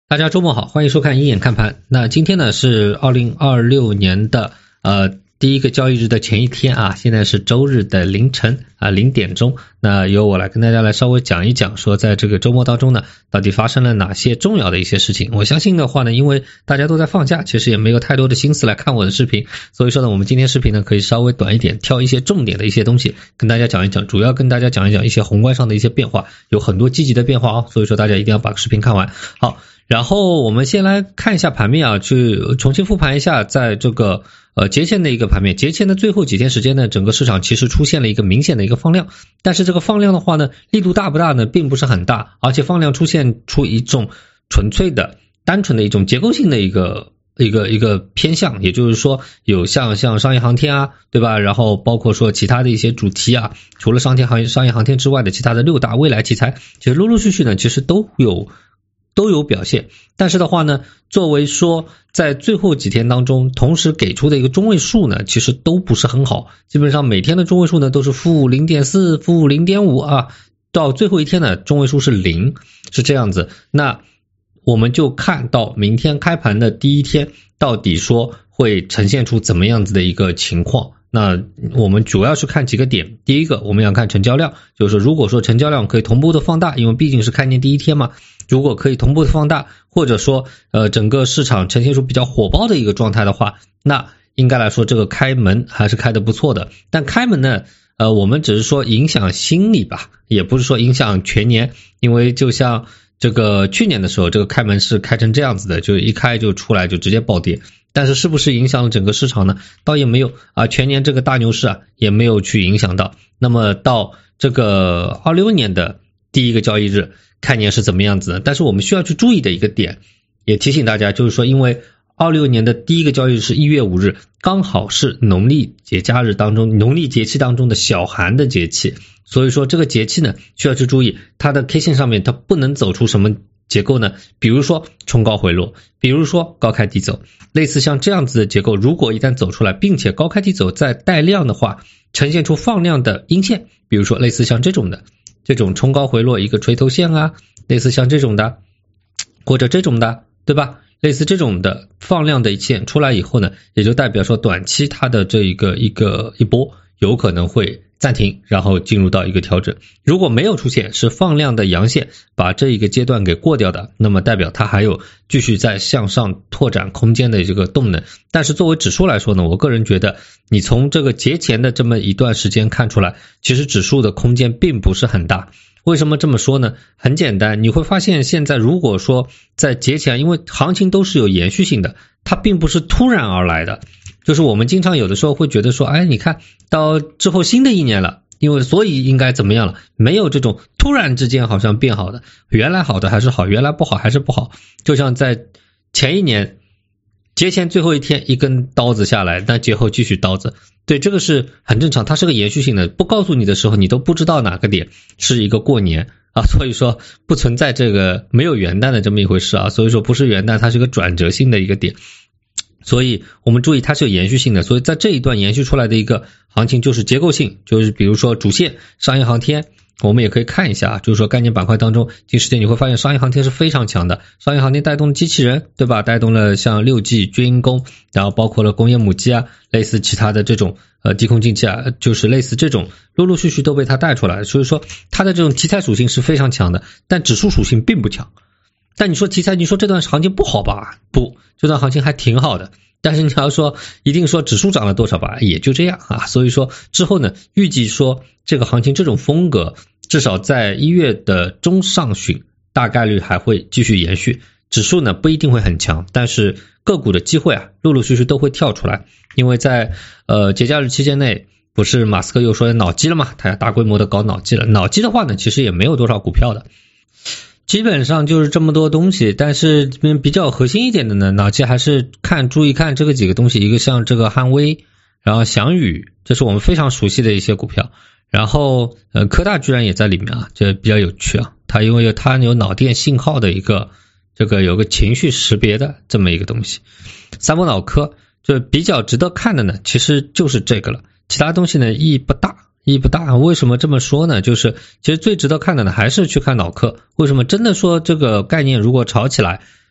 大家周末好，欢迎收看一眼看盘。那今天呢是2026年的第一个交易日的前一天啊，现在是周日的凌晨0点钟。那由我来跟大家来稍微讲一讲，说在这个周末当中呢，到底发生了哪些重要的一些事情。我相信的话呢，因为大家都在放假，其实也没有太多的心思来看我的视频，所以说呢，我们今天视频呢可以稍微短一点，挑一些重点的一些东西跟大家讲一讲，主要跟大家讲一讲一些宏观上的一些变化，有很多积极的变化哦，所以说大家一定要把视频看完。好，然后我们先来看一下盘面啊，去重新复盘一下在这个节前的一个盘面。节前的最后几天时间呢，整个市场其实出现了一个明显的一个放量，但是这个放量的话呢，力度大不大呢？并不是很大，而且放量出现出一种纯粹的单纯的一种结构性的一个偏向，也就是说有像商业航天啊，对吧？然后包括说其他的一些主题啊，除了商业航天之外的其他的6大未来题材，其实陆陆续续呢其实都有表现。但是的话呢，作为说在最后几天当中同时给出的一个中位数呢，其实都不是很好，基本上每天的中位数呢都是负 0.4 负 0.5 啊，到最后一天呢中位数是0，是这样子。那我们就看到明天开盘的第一天到底说会呈现出怎么样子的一个情况。那我们主要是看几个点，第一个我们要看成交量，就是如果说成交量可以同步的放大，因为毕竟是开年第一天嘛，如果可以同步的放大，或者说整个市场呈现出比较火爆的一个状态的话，那应该来说这个开门还是开得不错的。但开门呢我们只是说影响心理吧，也不是说影响全年，因为就像这个去年的时候，这个开门是开成这样子的，就一开就出来就直接暴跌，但是是不是影响了整个市场呢？倒也没有啊，全年这个大牛市啊也没有去影响到。那么到这个26年的第一个交易日开年是怎么样子呢？但是我们需要去注意的一个点，也提醒大家，就是说因为26年的第一个交易日是1月5日，刚好是农历节假日当中农历节气当中的小寒的节气，所以说这个节气呢需要去注意它的 K 线上面它不能走出什么结构呢？比如说冲高回落，比如说高开低走，类似像这样子的结构，如果一旦走出来，并且高开低走再带量的话，呈现出放量的阴线，比如说类似像这种的，这种冲高回落一个垂头线啊，类似像这种的，或者这种的，对吧？类似这种的放量的线出来以后呢，也就代表说短期它的这一波有可能会暂停，然后进入到一个调整。如果没有出现是放量的阳线把这一个阶段给过掉的，那么代表它还有继续在向上拓展空间的这个动能。但是作为指数来说呢，我个人觉得你从这个节前的这么一段时间看出来，其实指数的空间并不是很大。为什么这么说呢？很简单，你会发现现在如果说在节前，因为行情都是有延续性的，它并不是突然而来的，就是我们经常有的时候会觉得说，哎，你看到之后新的一年了，因为所以应该怎么样了，没有这种突然之间好像变好的，原来好的还是好，原来不好还是不好。就像在前一年节前最后一天一根刀子下来，那节后继续刀子，对，这个是很正常，它是个延续性的，不告诉你的时候你都不知道哪个点是一个过年啊，所以说不存在这个没有元旦的这么一回事啊，所以说不是元旦，它是个转折性的一个点，所以我们注意它是有延续性的。所以在这一段延续出来的一个行情就是结构性，就是比如说主线商业航天，我们也可以看一下，就是说概念板块当中近时间你会发现商业航天是非常强的，商业航天带动了机器人，对吧？带动了像6G 军工，然后包括了工业母机啊，类似其他的这种低空竞技啊，就是类似这种陆陆续续都被它带出来，所以说它的这种题材属性是非常强的，但指数属性并不强。但你说题材，你说这段行情不好吧？不，这段行情还挺好的。但是你要说一定说指数涨了多少吧，也就这样啊。所以说之后呢，预计说这个行情这种风格至少在1月的中上旬大概率还会继续延续，指数呢不一定会很强，但是个股的机会啊陆陆续续都会跳出来。因为在节假日期间内，不是马斯克又说脑机了嘛，他要大规模的搞脑机了。脑机的话呢，其实也没有多少股票的，基本上就是这么多东西，但是比较核心一点的呢，脑机还是注意看这个几个东西，一个像这个汉威，然后翔宇，这是我们非常熟悉的一些股票，然后科大居然也在里面啊，这比较有趣啊，它因为它有脑电信号的一个这个有个情绪识别的这么一个东西。三波脑科就比较值得看的呢，其实就是这个了，其他东西呢意义不大。为什么这么说呢？就是其实最值得看的呢还是去看脑科。为什么真的说这个概念如果炒起来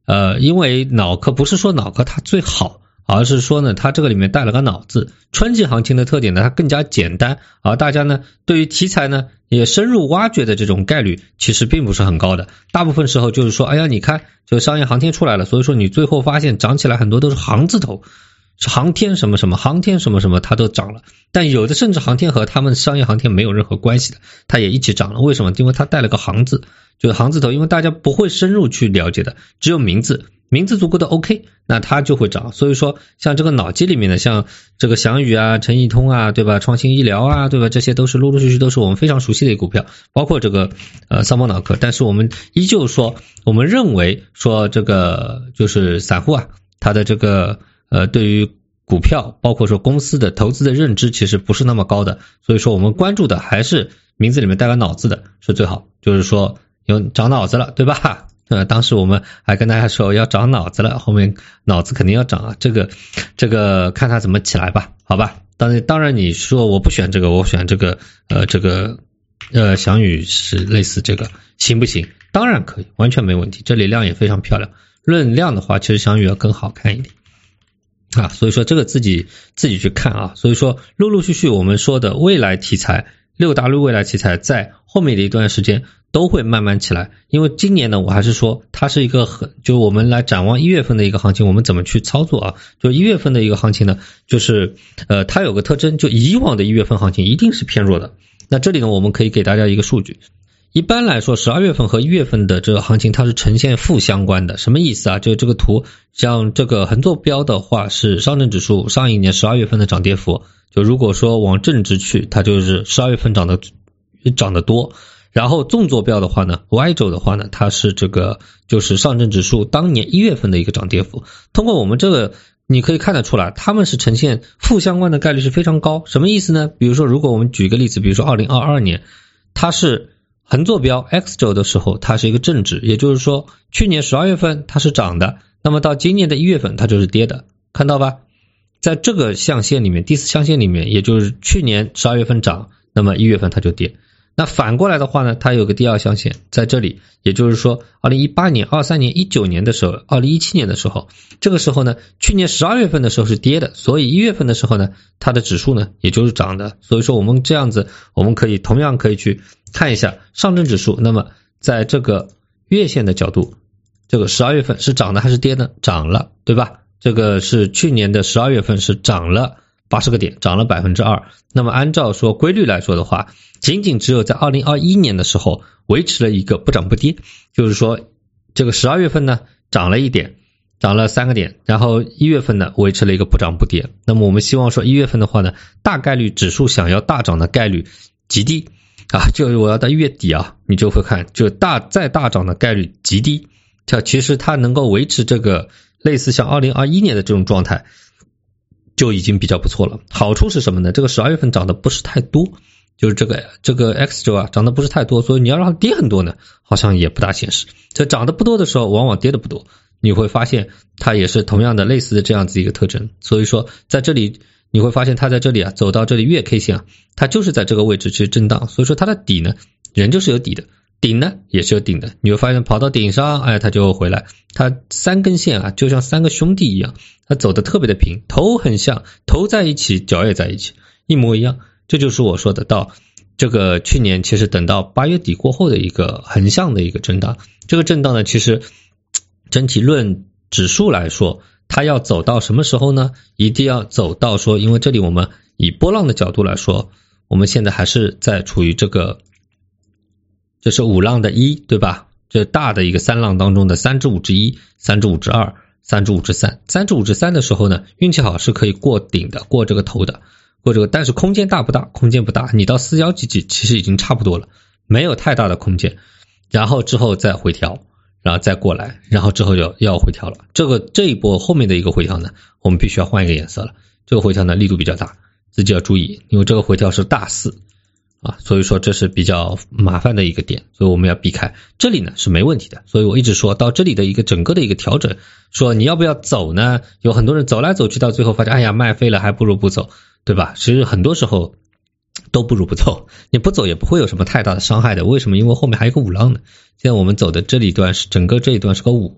因为脑壳不是说脑壳它最好，而是说呢它这个里面带了个脑字。春季行情的特点呢它更加简单，而大家呢对于题材呢也深入挖掘的这种概率其实并不是很高的。大部分时候就是说，哎呀你看就商业航天出来了，所以说你最后发现涨起来很多都是航字头，是航天什么什么航天什么什么它都涨了，但有的甚至航天和他们商业航天没有任何关系的，它也一起涨了。为什么？因为它带了个航字，就是航字头，因为大家不会深入去了解的，只有名字足够的 OK， 那它就会涨。所以说像这个脑机里面的，像这个翔宇啊、陈易通啊，对吧？创新医疗啊，对吧？这些都是陆陆续续都是我们非常熟悉的股票，包括这个三宝脑壳。但是我们依旧说，我们认为说这个就是散户啊，他的这个对于股票包括说公司的投资的认知其实不是那么高的，所以说我们关注的还是名字里面带个脑字的是最好，就是说有长脑子了，对吧？当时我们还跟大家说要长脑子了，后面脑子肯定要长啊，这个看它怎么起来吧，好吧？当然你说我不选这个，我选这个翔宇是类似这个行不行？当然可以，完全没问题，这里量也非常漂亮。论量的话，其实翔宇要更好看一点啊，所以说这个自己去看啊。所以说陆陆续续我们说的未来题材，6大未来题材在后面的一段时间都会慢慢起来。因为今年呢，我还是说它是一个就我们来展望1月份的一个行情，我们怎么去操作啊？就1月份的一个行情呢，就是它有个特征，就以往的1月份行情一定是偏弱的。那这里呢，我们可以给大家一个数据。一般来说12月份和1月份的这个行情它是呈现负相关的。什么意思啊？就这个图，像这个横坐标的话是上证指数上一年12月份的涨跌幅，就如果说往正值去，它就是12月份涨得多。然后纵坐标的话呢 Y 轴的话呢，它是这个就是上证指数当年1月份的一个涨跌幅。通过我们这个你可以看得出来，他们是呈现负相关的概率是非常高。什么意思呢？比如说如果我们举一个例子，比如说2022年它是横坐标 X 轴的时候，它是一个正值，也就是说去年12月份它是涨的，那么到今年的1月份它就是跌的，看到吧？在这个象限里面，第四象限里面，也就是去年12月份涨，那么1月份它就跌。那反过来的话呢，它有个第二象限在这里，也就是说2018年、23年、19年的时候，2017年的时候，这个时候呢，去年12月份的时候是跌的，所以1月份的时候呢，它的指数呢也就是涨的。所以说我们这样子，我们同样可以去看一下上证指数，那么在这个月线的角度，这个12月份是涨的还是跌的？涨了，对吧？这个是去年的12月份是涨了80个点，涨了 2%。 那么按照说规律来说的话，仅仅只有在2021年的时候维持了一个不涨不跌，就是说这个12月份呢涨了一点，涨了3个点，然后1月份呢维持了一个不涨不跌。那么我们希望说1月份的话呢，大概率指数想要大涨的概率极低啊，就是我要到1月底啊，你就会看就再大涨的概率极低。其实它能够维持这个类似像2021年的这种状态就已经比较不错了。好处是什么呢？这个12月份涨的不是太多，就是这个 X 轴啊涨的不是太多，所以你要让它跌很多呢，好像也不大现实。这涨得不多的时候，往往跌的不多，你会发现它也是同样的类似的这样子一个特征。所以说在这里你会发现它在这里啊走到这里月 K 线啊，它就是在这个位置去震荡，所以说它的底呢人就是有底的，顶呢也是有顶的，你会发现跑到顶上，哎，它就回来。它3根线啊就像3个兄弟一样，它走的特别的平，头很像，头在一起脚也在一起，一模一样。这就是我说的到这个去年其实等到8月底过后的一个横向的一个震荡。这个震荡呢其实整体论指数来说，它要走到什么时候呢？一定要走到说，因为这里我们以波浪的角度来说，我们现在还是在处于这是5浪的1，对吧？这大的一个3浪当中的3至5至1、3至5至2、3至5至3。3至5至3的时候呢，运气好是可以过顶的，过这个头的，过这个，但是空间大不大？空间不大，你到41几几其实已经差不多了，没有太大的空间。然后之后再回调，然后再过来，然后之后就要回调了。这一波后面的一个回调呢，我们必须要换一个颜色了。这个回调呢力度比较大，自己要注意，因为这个回调是大4啊，所以说这是比较麻烦的一个点，所以我们要避开。这里呢是没问题的，所以我一直说到这里的一个整个的一个调整，说你要不要走呢？有很多人走来走去，到最后发现，哎呀，卖飞了，还不如不走，对吧？其实很多时候都不如不走，你不走也不会有什么太大的伤害的。为什么？因为后面还有一个5浪呢。现在我们走的这里段是整个这一段是个5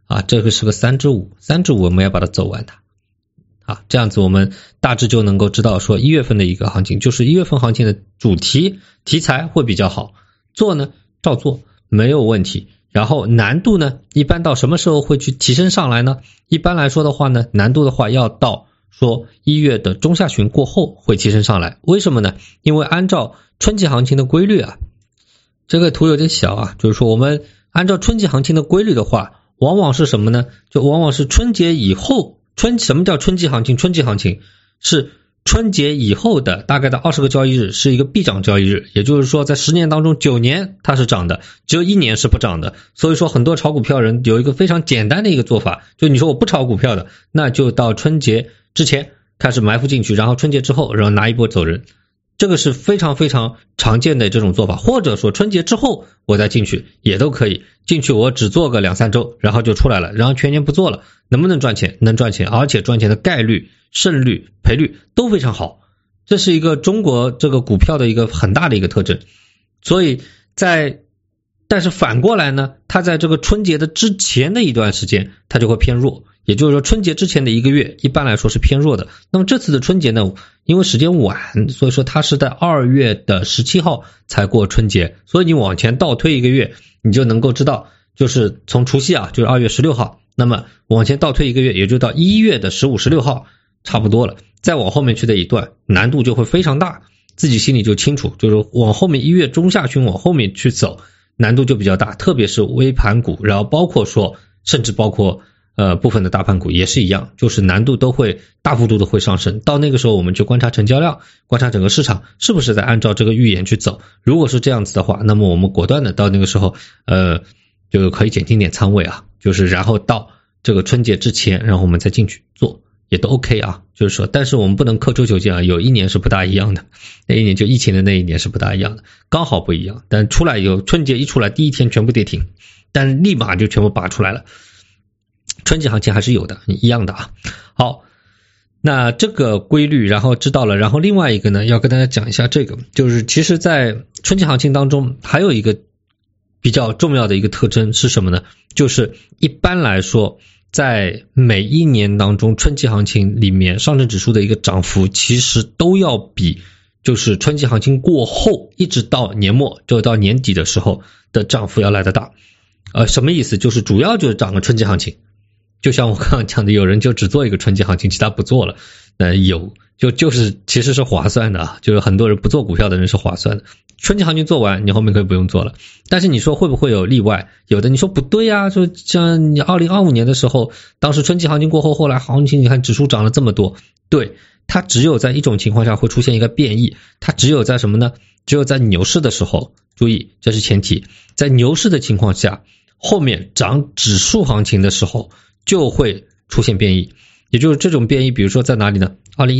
啊，这个是个3至5我们要把它走完它。啊，这样子我们大致就能够知道说1月份的一个行情，就是1月份行情的主题题材会比较好，做呢照做没有问题。然后难度呢一般到什么时候会去提升上来呢？一般来说的话呢，难度的话要到说1月的中下旬过后会提升上来。为什么呢？因为按照春季行情的规律啊，这个图有点小啊，就是说我们按照春季行情的规律的话，往往是什么呢？就往往是春节以后，什么叫春季行情？春季行情是春节以后的大概的20个交易日是一个必涨交易日，也就是说在10年当中9年它是涨的，只有1年是不涨的。所以说很多炒股票人有一个非常简单的一个做法，就你说我不炒股票的，那就到春节之前开始埋伏进去，然后春节之后然后拿一波走人，这个是非常非常常见的这种做法。或者说春节之后我再进去也都可以，进去我只做个2-3周然后就出来了，然后全年不做了，能不能赚钱？能赚钱，而且赚钱的概率、胜率、赔率都非常好，这是一个中国这个股票的一个很大的一个特征。所以但是反过来呢，它在这个春节的之前的一段时间它就会偏弱，也就是说春节之前的1个月一般来说是偏弱的。那么这次的春节呢，因为时间晚，所以说它是在2月的17号才过春节，所以你往前倒推1个月，你就能够知道，就是从除夕啊，就是2月16号，那么往前倒推1个月，也就到1月的15、16号差不多了。再往后面去的一段难度就会非常大，自己心里就清楚，就是往后面1月中下旬往后面去走难度就比较大，特别是微盘股，然后包括说甚至包括部分的大盘股也是一样，就是难度都会大幅度的会上升。到那个时候我们去观察成交量，观察整个市场是不是在按照这个预言去走，如果是这样子的话，那么我们果断的到那个时候就可以减轻点仓位啊，就是然后到这个春节之前然后我们再进去做也都 OK 啊，就是说但是我们不能刻舟求剑啊，有一年是不大一样的，那一年就疫情的那一年是不大一样的，刚好不一样，但出来有春节一出来第一天全部跌停，但立马就全部拔出来了，春季行情还是有的，一样的啊。好，那这个规律然后知道了，然后另外一个呢要跟大家讲一下，这个就是其实在春季行情当中还有一个比较重要的一个特征是什么呢？就是一般来说在每一年当中春季行情里面上证指数的一个涨幅其实都要比就是春季行情过后一直到年末就到年底的时候的涨幅要来得大。什么意思？就是主要就是涨个春季行情，就像我刚刚讲的，有人就只做一个春季行情，其他不做了，就是其实是划算的啊，就是很多人不做股票的人是划算的，春季行情做完你后面可以不用做了。但是你说会不会有例外？有的你说不对啊，说像你2025年的时候，当时春季行情过后，后来行情你看指数涨了这么多，对，它只有在一种情况下会出现一个变异，它只有在什么呢？只有在牛市的时候，注意这是前提，在牛市的情况下，后面涨指数行情的时候就会出现变异。也就是这种变异比如说在哪里呢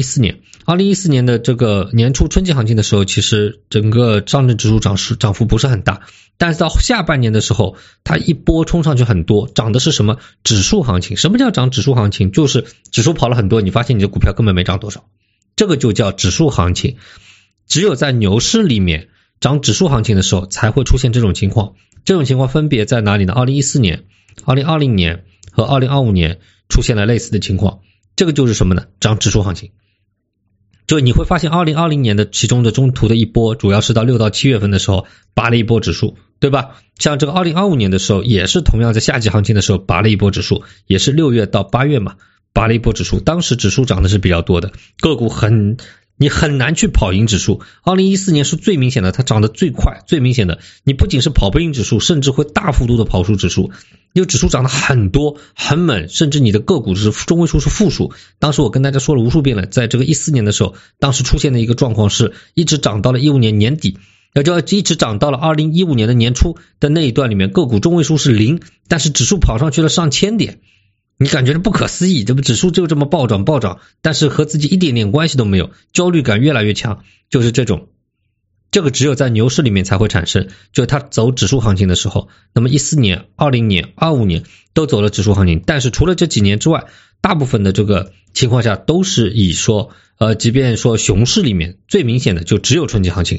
？2014年的这个年初春季行情的时候，其实整个上证指数涨幅不是很大，但是到下半年的时候它一波冲上去很多，涨的是什么？指数行情。什么叫涨指数行情？就是指数跑了很多，你发现你的股票根本没涨多少，这个就叫指数行情。只有在牛市里面涨指数行情的时候才会出现这种情况，这种情况分别在哪里呢？2014年、2020年和2025年出现了类似的情况，这个就是什么呢？涨指数行情。就你会发现2020年的其中的中途的一波主要是到6到7月份的时候拔了一波指数，对吧？像这个2025年的时候也是同样在夏季行情的时候拔了一波指数，也是6月到8月嘛，拔了一波指数，当时指数涨的是比较多的，个股你很难去跑赢指数。2014年是最明显的，它涨得最快最明显的，你不仅是跑不赢指数，甚至会大幅度的跑输指数，因为指数涨得很多很猛，甚至你的个股是中位数是负数。当时我跟大家说了无数遍了，在这个14年的时候，当时出现的一个状况是一直涨到了15年年底，也就一直涨到了2015年的年初的那一段里面，个股中位数是0，但是指数跑上去了上千点，你感觉不可思议，这不指数就这么暴涨，但是和自己一点点关系都没有，焦虑感越来越强，就是这种。这个只有在牛市里面才会产生，就是它走指数行情的时候，那么14年、20年、25年都走了指数行情，但是除了这几年之外，大部分的这个情况下都是以说即便说熊市里面最明显的就只有春季行情，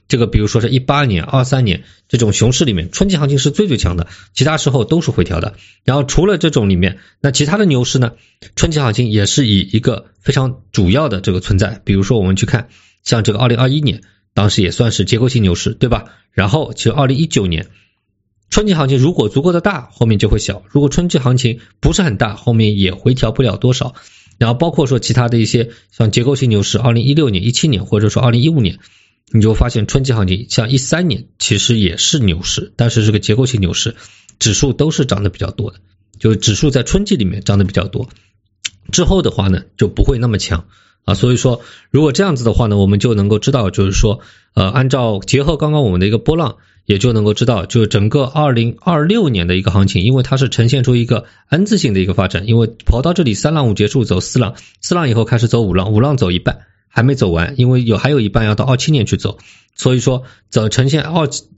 这个比如说是18年、23年这种熊市里面，春季行情是最强的，其他时候都是回调的。然后除了这种里面，那其他的牛市呢，春季行情也是以一个非常主要的这个存在。比如说我们去看像这个2021年，当时也算是结构性牛市，对吧？然后其实2019年春季行情如果足够的大，后面就会小，如果春季行情不是很大，后面也回调不了多少。然后包括说其他的一些像结构性牛市2016年、17年或者说2015年，你就发现春季行情像13年其实也是牛市，但是这个结构性牛市指数都是涨得比较多的，就是指数在春季里面涨得比较多，之后的话呢就不会那么强啊。所以说如果这样子的话呢，我们就能够知道，就是说按照结合刚刚我们的一个波浪，也就能够知道，就是整个2026年的一个行情，因为它是呈现出一个 N 字形的一个发展，因为跑到这里3浪5结束走4浪，4浪以后开始走5浪，5浪走一半还没走完，因为还有一半要到27年去走，所以说呈现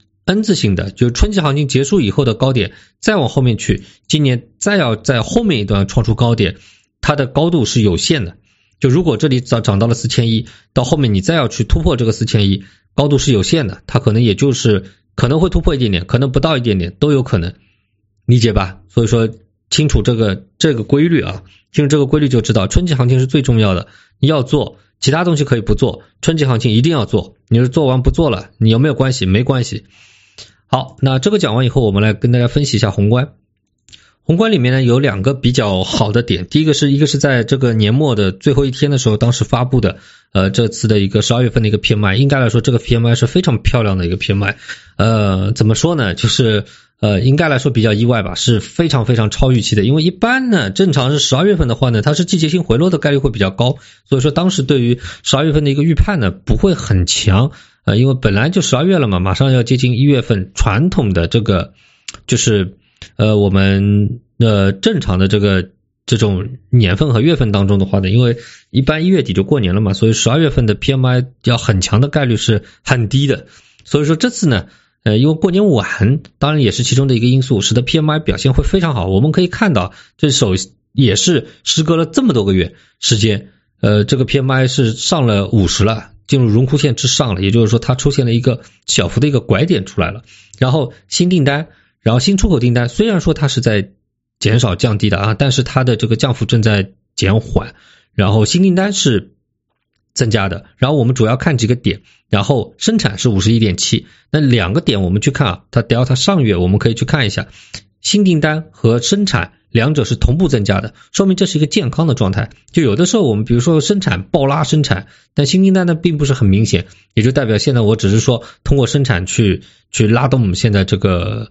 N 字形的，就是春季行情结束以后的高点再往后面去，今年再要在后面一段创出高点，它的高度是有限的。就如果这里涨到了4100，到后面你再要去突破这个4100，高度是有限的，它可能也就是可能会突破一点点，可能不到一点点都有可能，理解吧？所以说清楚这个规律啊，清楚这个规律就知道春季行情是最重要的，你要做，其他东西可以不做，春季行情一定要做。你是做完不做了，你有没有关系？没关系。好，那这个讲完以后，我们来跟大家分析一下宏观。宏观里面呢有2个比较好的点，第一个是在这个年末的最后一天的时候，当时发布的这次的一个12月份的一个 PMI， 应该来说这个 PMI 是非常漂亮的一个 PMI， 怎么说呢，就是应该来说比较意外吧，是非常非常超预期的。因为一般呢正常是12月份的话呢，它是季节性回落的概率会比较高，所以说当时对于12月份的一个预判呢不会很强，因为本来就12月了嘛，马上要接近1月份，传统的这个就是我们正常的这种年份和月份当中的话呢，因为一般1月底就过年了嘛，所以12月份的 PMI 要很强的概率是很低的。所以说这次呢因为过年晚，当然也是其中的一个因素，使得 PMI 表现会非常好。我们可以看到这手也是时隔了这么多个月时间，这个 PMI 是上了50了，进入荣枯线之上了，也就是说它出现了一个小幅的一个拐点出来了。然后新订单，然后新出口订单虽然说它是在减少降低的啊，但是它的这个降幅正在减缓，然后新订单是增加的，然后我们主要看几个点，然后生产是 51.7， 那2个点我们去看啊，它 Delta 上月我们可以去看一下，新订单和生产两者是同步增加的，说明这是一个健康的状态。就有的时候我们比如说生产暴拉生产，但新订单呢并不是很明显，也就代表现在我只是说通过生产去拉动我们现在这个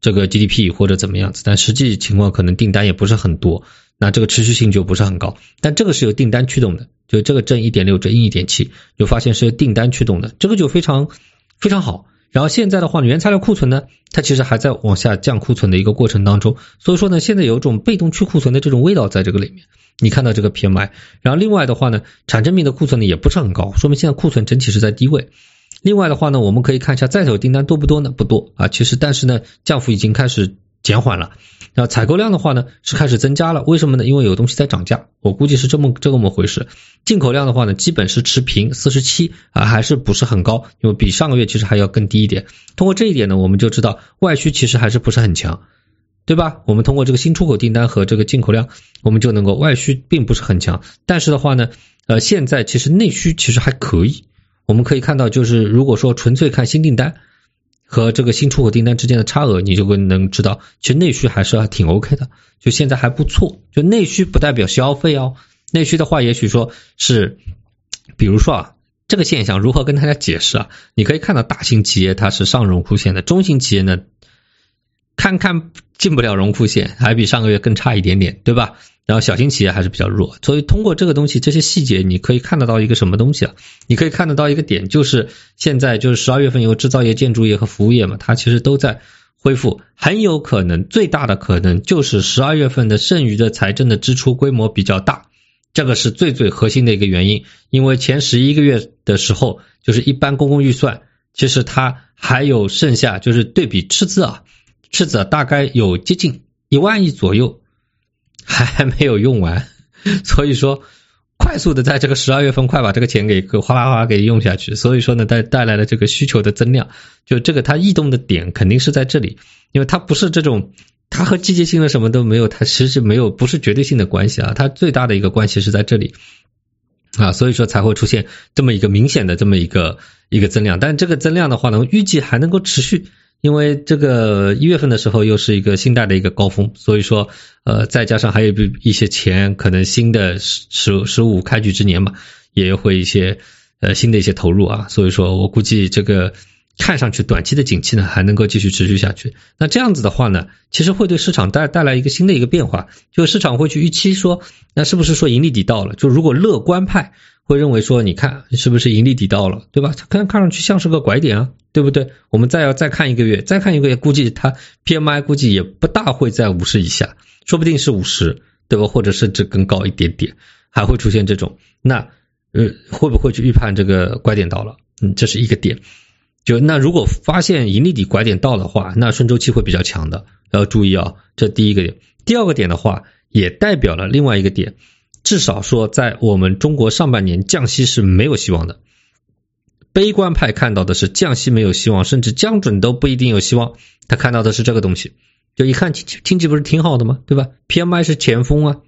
GDP 或者怎么样子，但实际情况可能订单也不是很多，那这个持续性就不是很高。但这个是由订单驱动的，就这个正 1.6 正 1.7 就发现是由订单驱动的，这个就非常非常好。然后现在的话原材料库存呢它其实还在往下降库存的一个过程当中，所以说呢现在有一种被动去库存的这种味道在这个里面，你看到这个 PMI。 然后另外的话呢产成品的库存呢也不是很高，说明现在库存整体是在低位。另外的话呢我们可以看一下在手订单多不多呢？不多啊，其实但是呢降幅已经开始减缓了。然后采购量的话呢是开始增加了，为什么呢？因为有东西在涨价，我估计是这么回事。进口量的话呢基本是持平47啊，还是不是很高，因为比上个月其实还要更低一点。通过这一点呢我们就知道外需其实还是不是很强，对吧？我们通过这个新出口订单和这个进口量我们就能够外需并不是很强，但是的话呢现在其实内需其实还可以。我们可以看到就是如果说纯粹看新订单和这个新出口订单之间的差额，你就能知道其实内需还是挺 OK 的，就现在还不错。就内需不代表消费哦，内需的话也许说是比如说啊这个现象如何跟大家解释啊？你可以看到大型企业它是上荣枯线的，中型企业呢看进不了荣枯线，还比上个月更差一点点，对吧？然后小型企业还是比较弱，所以通过这个东西这些细节你可以看得到一个什么东西啊？你可以看得到一个点，就是现在就是12月份有制造业、建筑业和服务业嘛，它其实都在恢复，很有可能最大的可能就是12月份的剩余的财政的支出规模比较大，这个是最核心的一个原因。因为前11个月的时候就是一般公共预算其实它还有剩下，就是对比赤字大概有接近1万亿左右还没有用完，所以说快速的在这个12月份快把这个钱给哗啦哗啦给用下去，所以说呢带来了这个需求的增量，就这个它异动的点肯定是在这里，因为它不是这种，它和季节性的什么都没有，它其实没有，不是绝对性的关系啊，它最大的一个关系是在这里啊，所以说才会出现这么一个明显的这么一个增量，但这个增量的话呢，预计还能够持续。因为这个1月份的时候又是一个信贷的一个高峰，所以说再加上还有一些钱，可能新的15开局之年嘛，也会一些新的一些投入啊，所以说我估计这个看上去短期的景气呢还能够继续持续下去。那这样子的话呢，其实会对市场带来一个新的一个变化，就市场会去预期说，那是不是说盈利底到了？就如果乐观派会认为说，你看是不是盈利底到了，对吧？看上去像是个拐点啊，对不对？我们再看一个月，估计它 PMI 估计也不大会在50以下，说不定是50，对吧？或者甚至更高一点点，还会出现这种。那会不会去预判这个拐点到了？这是一个点。就那如果发现盈利底拐点到的话，那顺周期会比较强的，要注意啊，这第一个点。第二个点的话，也代表了另外一个点。至少说在我们中国上半年降息是没有希望的，悲观派看到的是降息没有希望，甚至降准都不一定有希望，他看到的是这个东西，就一看经济不是挺好的吗？对吧？ PMI 是前锋啊，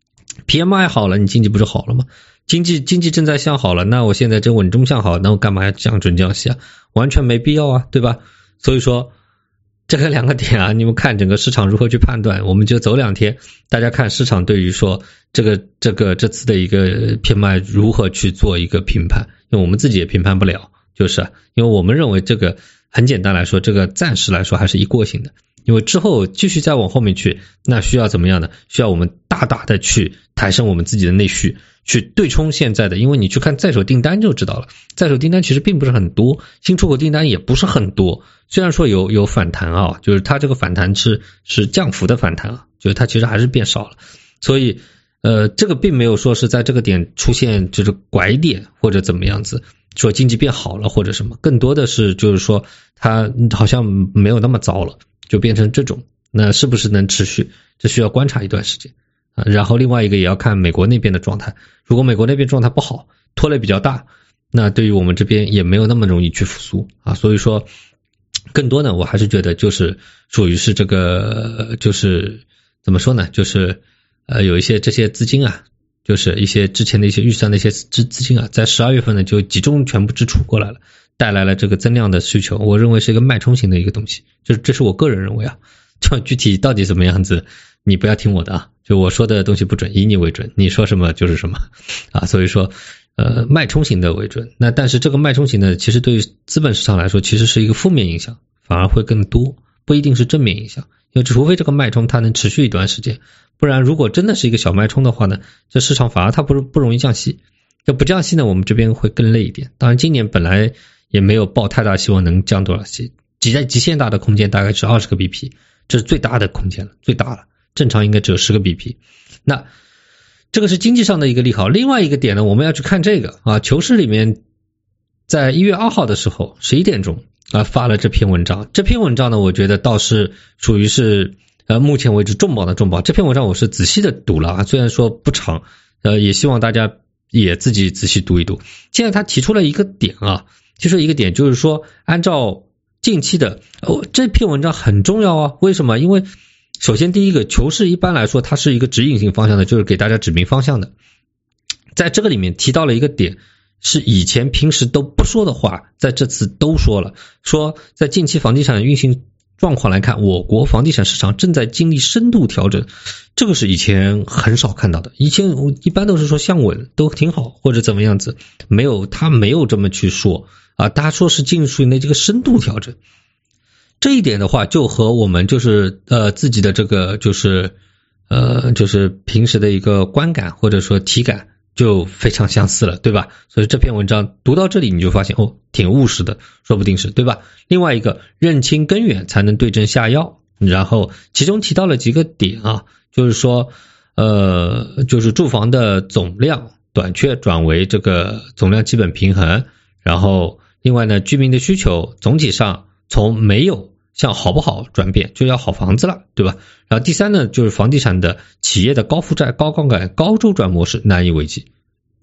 PMI 好了，你经济不是好了吗？经济正在向好了，那我现在正稳中向好，那我干嘛要降准降息啊？完全没必要啊，对吧？所以说这个两个点啊，你们看整个市场如何去判断，我们就走2天，大家看市场对于说这次的一个 PMI 如何去做一个评判，因为我们自己也评判不了，就是因为我们认为这个很简单来说，这个暂时来说还是一过性的，因为之后继续再往后面去，那需要怎么样呢？需要我们大大的去抬升我们自己的内需，去对冲现在的，因为你去看在手订单就知道了，在手订单其实并不是很多，新出口订单也不是很多，虽然说有反弹啊，就是它这个反弹是降幅的反弹啊，就是它其实还是变少了，所以这个并没有说是在这个点出现就是拐点或者怎么样子，说经济变好了或者什么，更多的是就是说它好像没有那么糟了，就变成这种，那是不是能持续？这需要观察一段时间啊。然后另外一个也要看美国那边的状态，如果美国那边状态不好，拖累比较大，那对于我们这边也没有那么容易去复苏啊。所以说更多呢，我还是觉得就是属于是这个就是怎么说呢，就是有一些这些资金啊，就是一些之前的一些预算的一些资金啊，在12月份呢就集中全部支出过来了，带来了这个增量的需求，我认为是一个脉冲型的一个东西，这是我个人认为啊，就具体到底怎么样子，你不要听我的啊，就我说的东西不准，以你为准，你说什么就是什么啊，所以说脉冲型的为准。那但是这个脉冲型的其实对于资本市场来说其实是一个负面影响，反而会更多，不一定是正面影响，因为除非这个脉冲它能持续一段时间，不然如果真的是一个小脉冲的话呢，这市场反而它不容易降息，就不降息呢，我们这边会更累一点。当然今年本来也没有抱太大希望能降多少息，极限大的空间大概是20个 BP， 这是最大的空间了，最大了，正常应该只有10个 BP。 那这个是经济上的一个利好。另外一个点呢，我们要去看这个啊，求是里面在1月2号的时候11点钟发了这篇文章，这篇文章呢我觉得倒是属于是目前为止重磅的重磅，这篇文章我是仔细的读了啊，虽然说不长，也希望大家也自己仔细读一读。现在他提出了一个点啊，提出一个点就是说，按照近期的这篇文章很重要啊，为什么？因为首先第一个，求是一般来说它是一个指引性方向的，就是给大家指明方向的，在这个里面提到了一个点，是以前平时都不说的话，在这次都说了，说在近期房地产运行状况来看，我国房地产市场正在经历深度调整，这个是以前很少看到的，以前一般都是说向稳都挺好或者怎么样子，他没有这么去说啊，他说是进入那这个深度调整。这一点的话就和我们就是自己的这个就是平时的一个观感或者说体感就非常相似了，对吧？所以这篇文章读到这里你就发现挺务实的，说不定是对吧？另外一个，认清根源才能对症下药，然后其中提到了几个点啊，就是说就是住房的总量短缺转为这个总量基本平衡，然后另外呢，居民的需求总体上从没有向好不好转变，就要好房子了，对吧？然后第三呢，就是房地产的企业的高负债、高杠杆、高周转模式难以为继。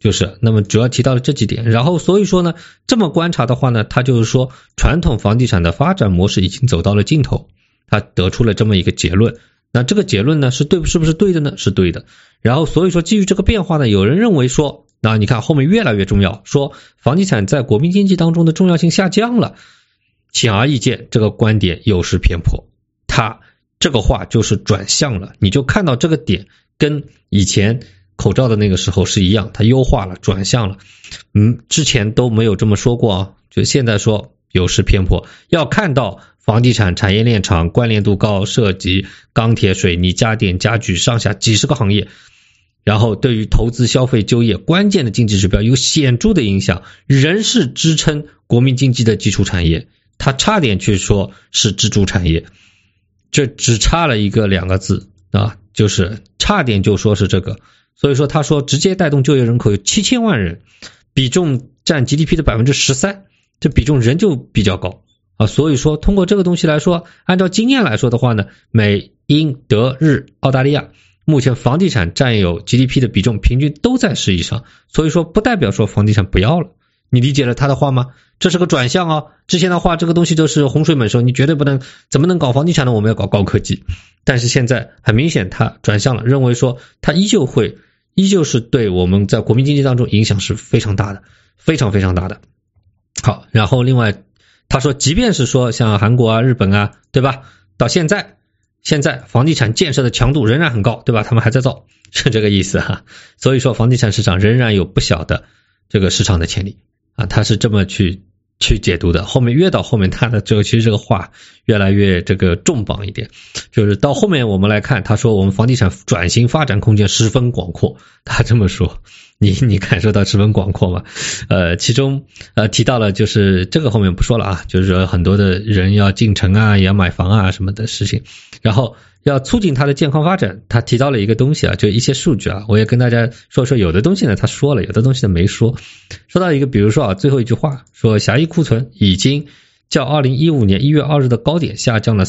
就是那么主要提到了这几点，然后所以说呢，这么观察的话呢，他就是说传统房地产的发展模式已经走到了尽头，他得出了这么一个结论。那这个结论呢是不是对的呢？是对的。然后所以说基于这个变化呢，有人认为说，那你看后面越来越重要，说房地产在国民经济当中的重要性下降了。显而易见，这个观点有失偏颇，他这个话就是转向了，你就看到这个点跟以前口罩的那个时候是一样，它优化了，转向了。之前都没有这么说过啊，就现在说有失偏颇。要看到房地产产业链长，关联度高，涉及钢铁、水泥、家电、家具上下几十个行业，然后对于投资、消费、就业关键的经济指标有显著的影响，仍是支撑国民经济的基础产业。他差点去说是支柱产业，这只差了两个字啊，就是差点就说是这个。所以说他说直接带动就业人口有7000万人，比重占 GDP 的 13%， 这比重仍旧比较高啊。所以说通过这个东西来说，按照经验来说的话呢，美、英、德、日、澳大利亚目前房地产占有 GDP 的比重平均都在10以上，所以说不代表说房地产不要了。你理解了他的话吗？这是个转向啊！之前的话这个东西都是洪水猛兽，你绝对不能，怎么能搞房地产呢？我们要搞高科技。但是现在很明显他转向了，认为说他依旧是对我们在国民经济当中影响是非常大的，非常非常大的。好，然后另外他说即便是说像韩国啊、日本啊，对吧？到现在房地产建设的强度仍然很高，对吧？他们还在造，是这个意思哈。所以说房地产市场仍然有不小的这个市场的潜力啊，他是这么去解读的。后面越到后面他的其实这个话越来越这个重磅一点，就是到后面我们来看，他说我们房地产转型发展空间十分广阔，他这么说，你感受到十分广阔吗？其中提到了就是这个后面不说了啊，就是说很多的人要进城啊，也要买房啊什么的事情，然后要促进它的健康发展，他提到了一个东西啊，就一些数据啊，我也跟大家说有的东西呢他说了，有的东西呢没说。说到一个比如说啊，最后一句话说狭义库存已经较2015年1月2日的高点下降了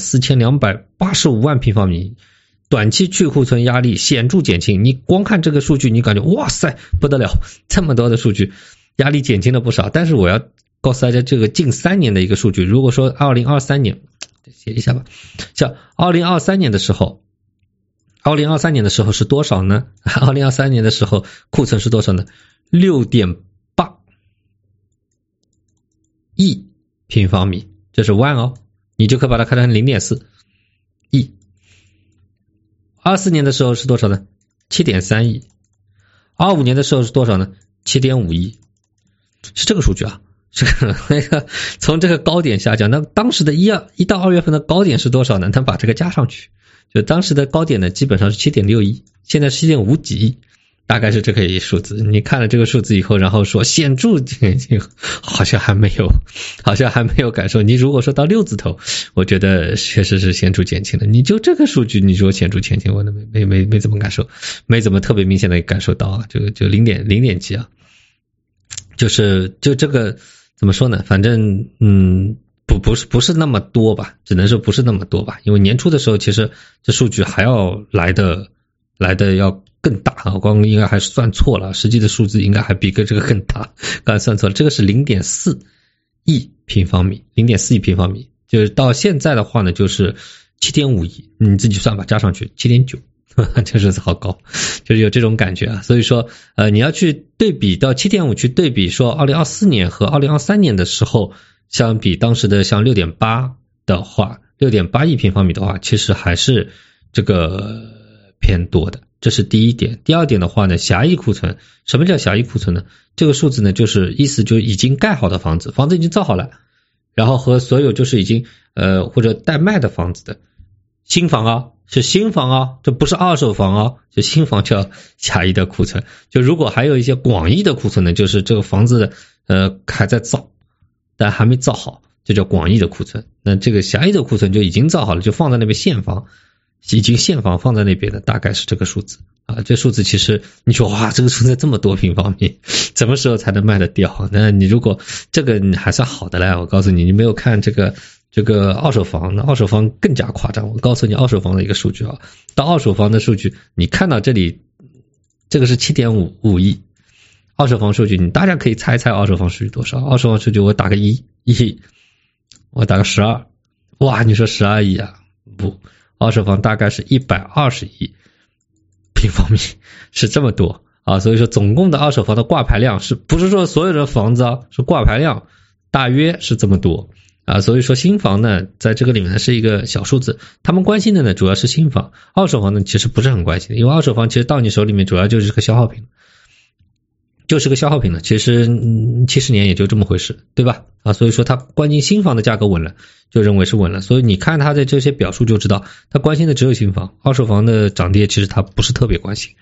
4285万平方米，短期去库存压力显著减轻。你光看这个数据你感觉哇塞不得了，这么多的数据压力减轻了不少。但是我要告诉大家这个近3年的一个数据，如果说2023年写一下吧，像2023年的时候是多少呢？2023年的时候库存是多少呢？ 6.8 亿平方米，这是万哦，你就可以把它看成 0.4 亿。24年的时候是多少呢？ 7.3 亿。25年的时候是多少呢？ 7.5 亿。是这个数据啊，这个从这个高点下降，那当时的1到2月份的高点是多少呢？他把这个加上去，就当时的高点呢基本上是 7.6 亿，现在是 7.5 几亿，大概是这个数字。你看了这个数字以后，然后说显著减轻，好像还没有感受。你如果说到6字头，我觉得确实是显著减轻的。你就这个数据你说显著减轻，我没怎么感受，没怎么特别明显的感受到啊，就0点几啊。就这个怎么说呢？反正不是那么多吧，只能说不是那么多吧。因为年初的时候其实这数据还要来的要更大啊，光应该还是算错了，实际的数字应该还比这个更大，刚才算错了，这个是 0.4 亿平方米， 0.4 亿平方米，就是到现在的话呢就是 7.5 亿，你自己算吧，加上去 7.9，就是好高，就是有这种感觉啊。所以说你要去对比到 7.5 去对比说2024年和2023年的时候相比，当时的像 6.8 的话 6.8 亿平方米的话，其实还是这个偏多的，这是第一点。第二点的话呢，狭义库存，什么叫狭义库存呢？这个数字呢就是意思就已经盖好的房子已经造好了，然后和所有就是已经或者待卖的房子的新房啊，是新房啊，这不是二手房啊，就新房叫狭义的库存。就如果还有一些广义的库存呢，就是这个房子还在造但还没造好，这叫广义的库存。那这个狭义的库存就已经造好了，就放在那边现房，已经现房放在那边的，大概是这个数字啊。这数字其实你说哇，这个数字这么多平方米，什么时候才能卖得掉？那你如果这个你还算好的嘞，我告诉你，你没有看这个二手房，那二手房更加夸张。我告诉你二手房的一个数据啊，到二手房的数据，你看到这里，这个是 7.5 亿二手房数据，大家可以猜二手房数据多少？二手房数据我打个1亿，我打个12，哇，你说12亿啊？不，二手房大概是120亿平方米，是这么多啊。所以说总共的二手房的挂牌量是不是说所有的房子啊，是挂牌量大约是这么多啊。所以说新房呢在这个里面是一个小数字，他们关心的呢主要是新房，二手房呢其实不是很关心的，因为二手房其实到你手里面主要就是个消耗品，就是个消耗品了，其实70年也就这么回事，对吧？啊，所以说他关心新房的价格稳了，就认为是稳了。所以你看他的这些表述就知道，他关心的只有新房，二手房的涨跌其实他不是特别关心。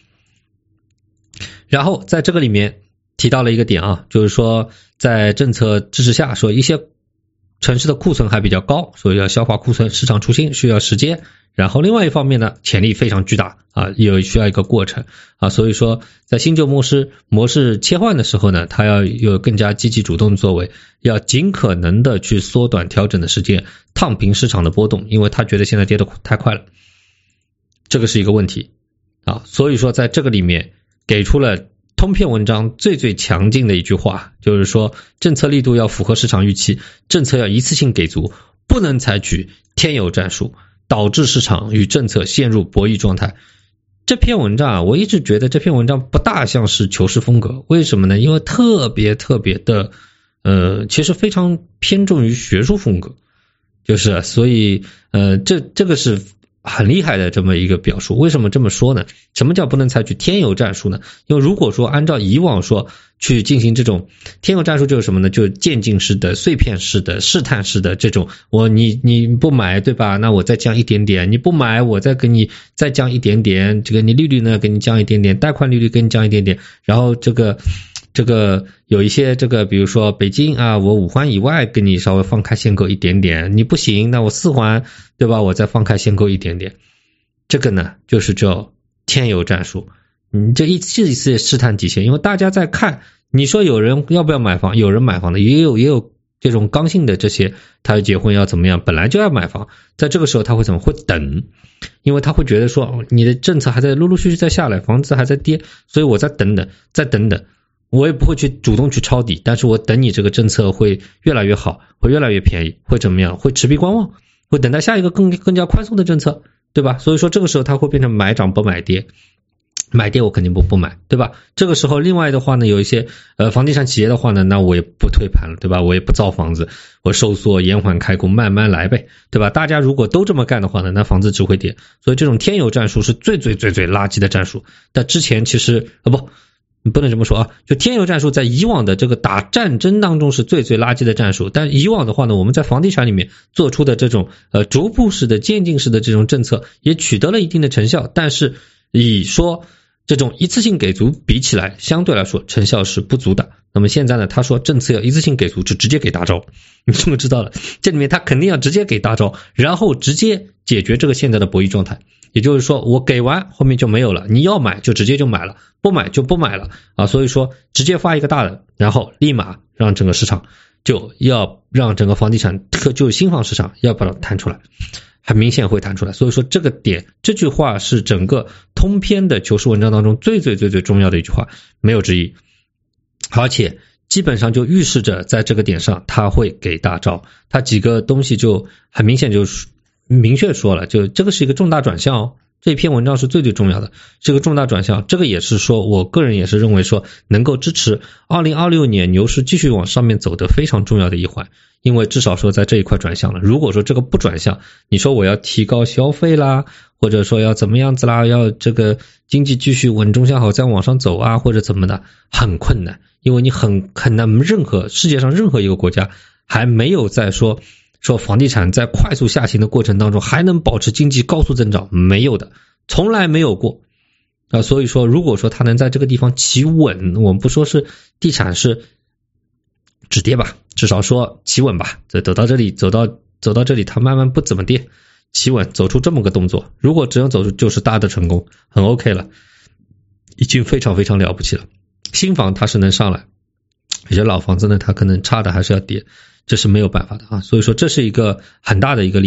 然后在这个里面提到了一个点啊，就是说在政策支持下，说一些城市的库存还比较高，所以要消化库存，市场出新需要时间。然后另外一方面呢，潜力非常巨大啊，也需要一个过程啊，所以说在新旧模式切换的时候呢，它要有更加积极主动的作为，要尽可能的去缩短调整的时间，烫平市场的波动，因为他觉得现在跌得太快了，这个是一个问题啊。所以说在这个里面给出了通篇文章最强劲的一句话，就是说政策力度要符合市场预期，政策要一次性给足，不能采取添油战术，导致市场与政策陷入博弈状态。这篇文章啊，我一直觉得这篇文章不大像是求是风格，为什么呢？因为特别的其实非常偏重于学术风格，就是所以这个是很厉害的这么一个表述。为什么这么说呢？什么叫不能采取添油战术呢？因为如果说按照以往说去进行这种添油战术，就是什么呢？就是渐进式的、碎片式的、试探式的这种，你不买对吧？那我再降一点点，你不买我再给你再降一点点，这个你利率呢给你降一点点，贷款利率给你降一点点，然后这个有一些这个比如说北京啊，我5环以外给你稍微放开限购一点点，你不行那我4环对吧，我再放开限购一点点，这个呢就是叫添油战术。你这一次试探底线，因为大家在看，你说有人要不要买房，有人买房的，也有这种刚性的这些，他要结婚要怎么样，本来就要买房，在这个时候他会怎么会等，因为他会觉得说你的政策还在陆陆续续在下来，房子还在跌，所以我再等等，我也不会去主动去抄底，但是我等你这个政策会越来越好，会越来越便宜，会怎么样，会持币观望，会等待下一个更加宽松的政策，对吧？所以说这个时候他会变成买涨不买跌，买跌我肯定不买，对吧？这个时候另外的话呢，有一些房地产企业的话呢，那我也不推盘了，对吧？我也不造房子，我收缩延缓开工，慢慢来呗，对吧？大家如果都这么干的话呢，那房子只会跌。所以这种添油战术是最垃圾的战术。但之前其实不能这么说啊，就添油战术在以往的这个打战争当中是最垃圾的战术，但以往的话呢，我们在房地产里面做出的这种逐步式的渐进式的这种政策也取得了一定的成效，但是以说这种一次性给足比起来，相对来说成效是不足的。那么现在呢，他说政策要一次性给足，就直接给大招，你这么知道了，这里面他肯定要直接给大招，然后直接解决这个现在的博弈状态。也就是说我给完后面就没有了，你要买就直接就买了，不买就不买了啊。所以说直接发一个大的，然后立马让整个市场就要让整个房地产就是新房市场要把它弹出来，很明显会弹出来。所以说这个点，这句话是整个通篇的求是文章当中最重要的一句话，没有之一，而且基本上就预示着在这个点上他会给大招，他几个东西就很明显就是明确说了，就这个是一个重大转向哦，这篇文章是最重要的，是个重大转向。这个也是说我个人也是认为说能够支持2026年牛市继续往上面走的非常重要的一环，因为至少说在这一块转向了。如果说这个不转向，你说我要提高消费啦，或者说要怎么样子啦，要这个经济继续稳中向好再往上走啊，或者怎么的，很困难，因为你很难世界上任何一个国家还没有在说房地产在快速下行的过程当中还能保持经济高速增长，没有的，从来没有过啊。所以说如果说它能在这个地方企稳，我们不说是地产是止跌吧，至少说企稳吧，走到这里它慢慢不怎么跌，企稳走出这么个动作，如果只能走出就是大的成功，很 OK 了，已经非常了不起了。新房它是能上来，有些老房子呢它可能差的还是要跌，这是没有办法的啊。所以说这是一个很大的一个利好。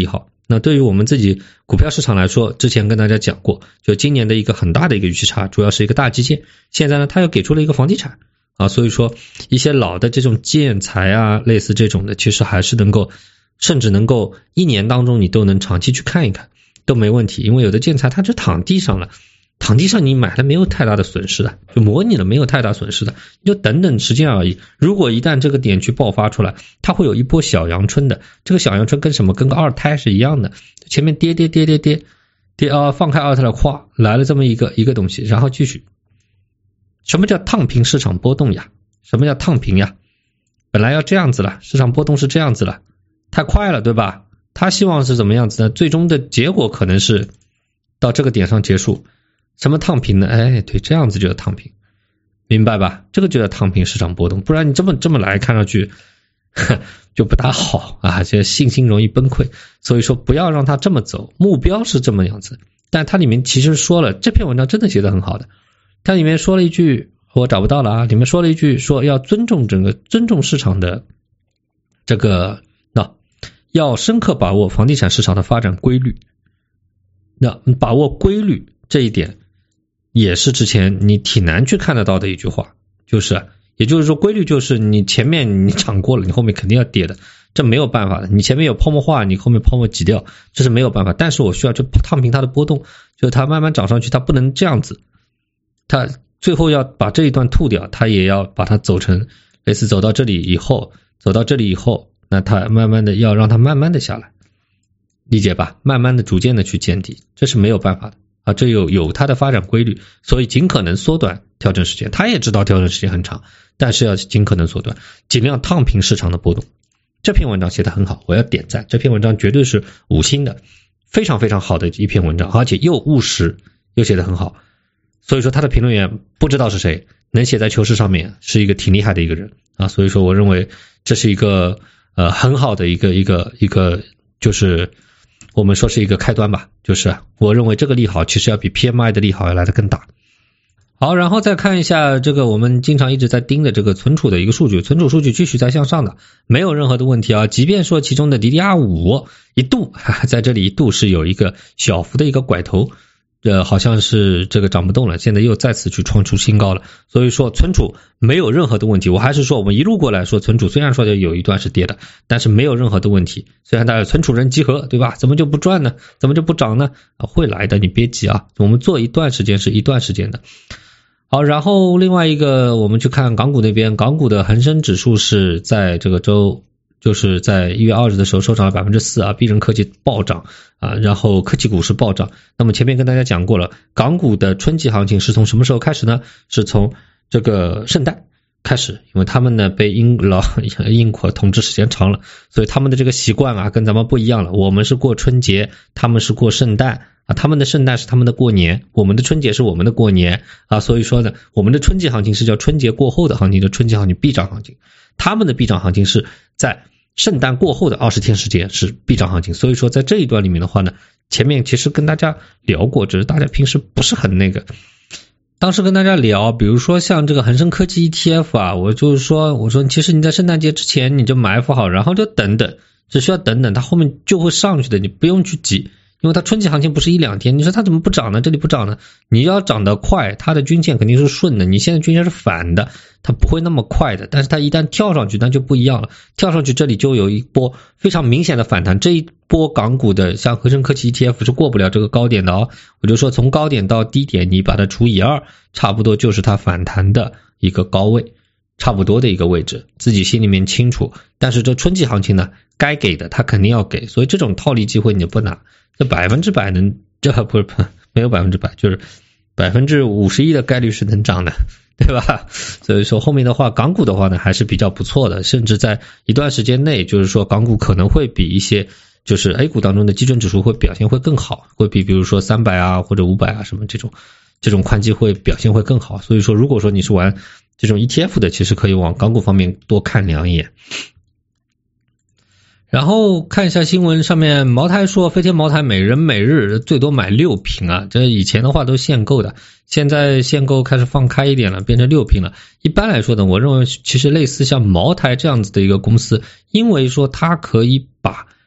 那对于我们自己股票市场来说，之前跟大家讲过，就今年的一个很大的一个预期差，主要是一个大基建。现在呢，它又给出了一个房地产啊，所以说一些老的这种建材啊，类似这种的，其实还是能够，甚至能够一年当中你都能长期去看一看，都没问题。因为有的建材它就躺地上了，躺地上你买了没有太大的损失的，就模拟了没有太大损失的，你就等等时间而已。如果一旦这个点去爆发出来，它会有一波小阳春的。这个小阳春跟什么？跟个二胎是一样的，前面跌放开二胎了，咵来了这么一个东西，然后继续。什么叫烫平市场波动呀？什么叫烫平呀？本来要这样子了，市场波动是这样子了，太快了，对吧？他希望是怎么样子呢？最终的结果可能是到这个点上结束。什么烫平呢？对，这样子就叫烫平，明白吧？这个就叫烫平市场波动，不然你这么来看上去就不大好啊，这信心容易崩溃。所以说不要让它这么走，目标是这么样子。但它里面其实说了，这篇文章真的写得很好的，它里面说了一句，我找不到了啊，里面说了一句，说要尊重市场的这个，要深刻把握房地产市场的发展规律。那把握规律这一点也是之前你挺难去看得到的一句话，也就是说规律就是你前面你涨过了，你后面肯定要跌的，这没有办法的。你前面有泡沫化，你后面泡沫挤掉，这是没有办法。但是我需要去烫平它的波动，就是它慢慢涨上去，它不能这样子，它最后要把这一段吐掉，它也要把它走成类似走到这里以后，那它慢慢的要让它慢慢的下来，理解吧？慢慢的逐渐的去见底，这是没有办法的啊，这有它的发展规律，所以尽可能缩短调整时间。他也知道调整时间很长，但是要尽可能缩短，尽量烫平市场的波动。这篇文章写得很好，我要点赞，这篇文章绝对是5星的，非常非常好的一篇文章，而且又务实又写得很好。所以说他的评论员不知道是谁，能写在求是上面，是一个挺厉害的一个人啊。所以说我认为这是一个很好的一个就是我们说是一个开端吧，就是我认为这个利好其实要比 PMI 的利好要来得更大。好，然后再看一下这个我们经常一直在盯的这个存储的一个数据，存储数据继续在向上的，没有任何的问题啊。即便说其中的 DDR5 一度在这里一度是有一个小幅的一个拐头，好像是这个涨不动了，现在又再次去创出新高了。所以说存储没有任何的问题，我还是说我们一路过来说存储虽然说有一段是跌的，但是没有任何的问题。虽然大家存储人集合，对吧？怎么就不赚呢？怎么就不涨呢？会来的，你别急啊，我们做一段时间是一段时间的。好，然后另外一个我们去看港股那边，港股的恒生指数是在这个周就是在1月20日的时候收涨了 4% 啊，必胜科技暴涨啊，然后科技股是暴涨。那么前面跟大家讲过了，港股的春季行情是从什么时候开始呢？是从这个圣诞开始，因为他们呢被英国统治时间长了，所以他们的这个习惯啊跟咱们不一样了。我们是过春节，他们是过圣诞啊，他们的圣诞是他们的过年，我们的春节是我们的过年啊，所以说呢，我们的春季行情是叫春节过后的行情，叫春季行情必涨行情，他们的必涨行情是在圣诞过后的20天时间是必涨行情。所以说在这一段里面的话呢，前面其实跟大家聊过，只是大家平时不是很那个。当时跟大家聊，比如说像这个恒生科技 ETF 啊，我说其实你在圣诞节之前你就埋伏好，然后就等等，只需要等等，它后面就会上去的，你不用去急。因为它春季行情不是1-2天，你说它怎么不涨呢？这里不涨呢？你要涨得快，它的均线肯定是顺的，你现在均线是反的，它不会那么快的。但是它一旦跳上去，那就不一样了，跳上去这里就有一波非常明显的反弹。这一波港股的像恒生科技 ETF 是过不了这个高点的哦，我就说从高点到低点你把它除以2，差不多就是它反弹的一个高位，差不多的一个位置，自己心里面清楚。但是这春季行情呢，该给的它肯定要给，所以这种套利机会你不拿，这100%能，这不是没有100%，就是51%的概率是能涨的，对吧？所以说后面的话，港股的话呢还是比较不错的，甚至在一段时间内，就是说港股可能会比一些就是 A 股当中的基准指数会表现会更好，会比如说300啊或者500啊什么这种宽基会表现会更好。所以说如果说你是玩这种 ETF 的，其实可以往港股方面多看2眼。然后看一下新闻上面，茅台说飞天茅台每人每日最多买6瓶啊，这以前的话都限购的，现在限购开始放开一点了，变成6瓶了。一般来说呢，我认为其实类似像茅台这样子的一个公司，因为说它可以把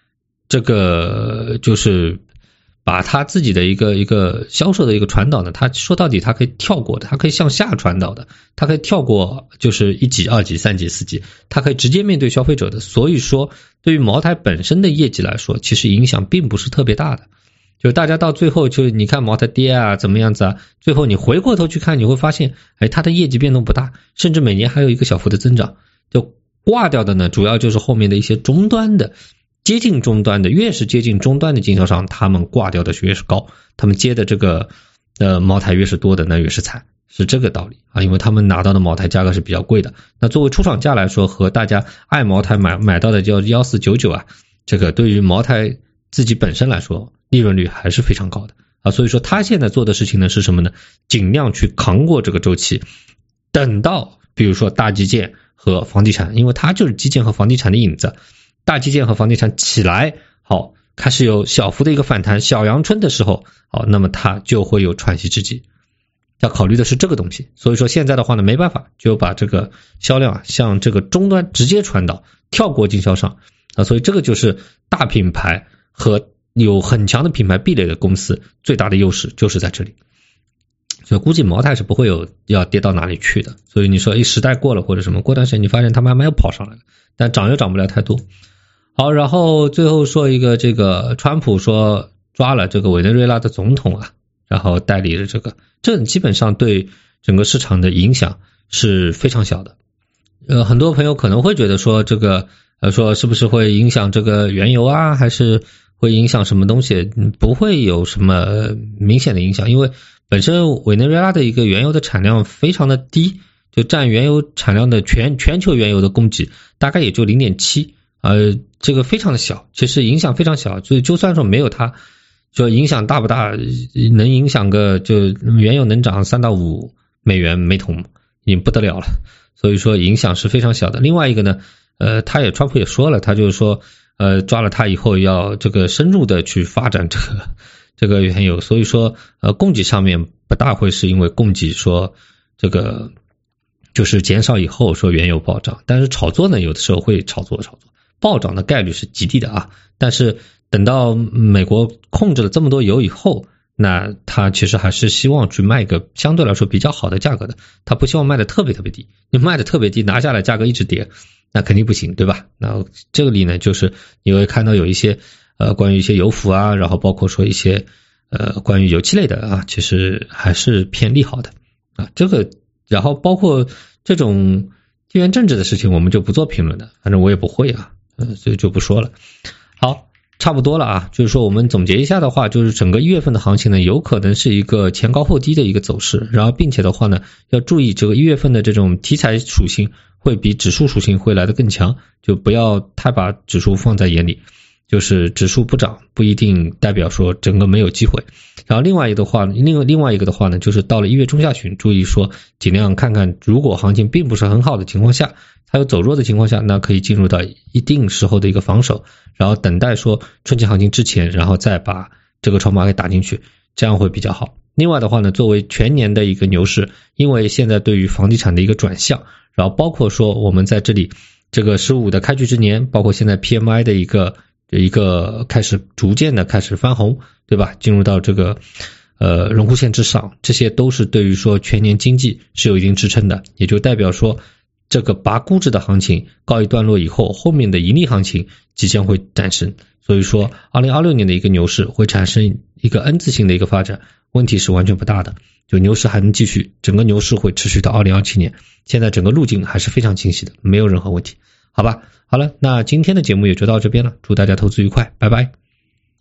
这个就是把他自己的一个销售的一个传导呢，他说到底他可以跳过的，他可以向下传导的，他可以跳过就是1级、2级、3级、4级，他可以直接面对消费者的。所以说对于茅台本身的业绩来说，其实影响并不是特别大的。就大家到最后就你看茅台跌啊怎么样子啊，最后你回过头去看，你会发现它的业绩变动不大，甚至每年还有一个小幅的增长。就挂掉的呢，主要就是后面的一些终端的接近终端的，越是接近终端的经销商，他们挂掉的越是高，他们接的这个茅台越是多的，那越是惨，是这个道理啊。因为他们拿到的茅台价格是比较贵的，那作为出厂价来说，和大家爱茅台买到的叫1499啊，这个对于茅台自己本身来说，利润率还是非常高的啊。所以说他现在做的事情呢是什么呢？尽量去扛过这个周期，等到比如说大基建和房地产，因为它就是基建和房地产的影子，大基建和房地产起来好，开始有小幅的一个反弹，小阳春的时候好，那么它就会有喘息之机，要考虑的是这个东西。所以说现在的话呢，没办法，就把这个销量向这个终端直接传导，跳过经销商啊。所以这个就是大品牌和有很强的品牌壁垒的公司最大的优势，就是在这里。所以估计茅台是不会有要跌到哪里去的。所以你说时代过了或者什么，过段时间你发现它慢慢又跑上来了，但涨又涨不了太多。好，然后最后说一个，这个川普说抓了这个委内瑞拉的总统啊，然后代理了这基本上对整个市场的影响是非常小的。很多朋友可能会觉得说这个说是不是会影响这个原油啊，还是会影响什么东西？不会有什么明显的影响，因为本身委内瑞拉的一个原油的产量非常的低，就占原油产量的全球原油的供给大概也就 0.7%，这个非常的小，其实影响非常小。所以就算说没有它，就影响大不大，能影响个就原油能涨3到5美元每桶已经不得了了，所以说影响是非常小的。另外一个呢，川普也说了，他就是说抓了他以后要这个深入的去发展这个原油，所以说供给上面不大会是因为供给说这个就是减少以后说原油暴涨，但是炒作呢有的时候会炒作，暴涨的概率是极低的啊。但是等到美国控制了这么多油以后，那他其实还是希望去卖个相对来说比较好的价格的，他不希望卖的特别低，你卖的特别低拿下来价格一直跌，那肯定不行，对吧？那这里呢就是你会看到有一些关于一些油服啊，然后包括说一些关于油气类的啊，其实还是偏利好的啊。这个然后包括这种地缘政治的事情我们就不做评论的，反正我也不会啊，所以就不说了。好，差不多了啊，就是说我们总结一下的话，就是整个1月份的行情呢，有可能是一个前高后低的一个走势，然后并且的话呢，要注意这个1月份的这种题材属性会比指数属性会来得更强，就不要太把指数放在眼里，就是指数不涨不一定代表说整个没有机会。然后另外一个的话呢，就是到了1月中下旬，注意说尽量看看，如果行情并不是很好的情况下，它有走弱的情况下，那可以进入到一定时候的一个防守，然后等待说春季行情之前，然后再把这个筹码给打进去，这样会比较好。另外的话呢，作为全年的一个牛市，因为现在对于房地产的一个转向，然后包括说我们在这里这个15的开局之年，包括现在 PMI 的一个开始逐渐的开始翻红，对吧？进入到这个荣枯线之上，这些都是对于说全年经济是有一定支撑的，也就代表说这个拔估值的行情告一段落以后，后面的盈利行情即将会诞生。所以说2026年的一个牛市会产生一个 N 字形的一个发展，问题是完全不大的，就牛市还能继续，整个牛市会持续到2027年，现在整个路径还是非常清晰的，没有任何问题，好吧？好了，那今天的节目也就到这边了，祝大家投资愉快，拜拜。